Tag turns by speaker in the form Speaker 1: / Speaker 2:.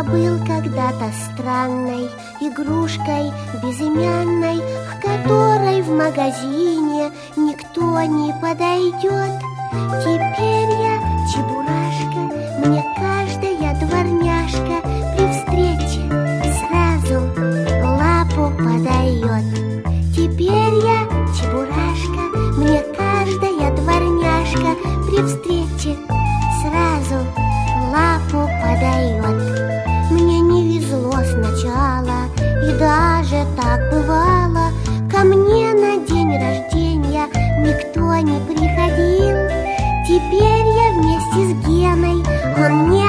Speaker 1: был когда-то странной игрушкой безымянной, к которой в магазине никто не подойдет. Теперь я чебурашка, мне каждая дворняжка при встрече сразу лапу подает. Теперь я чебурашка, мне каждая дворняжка при встрече сразу лапу подает. Мне не везло сначала, и даже так бывало. Ко мне на день рождения никто не приходил. Теперь я вместе с Геной, он не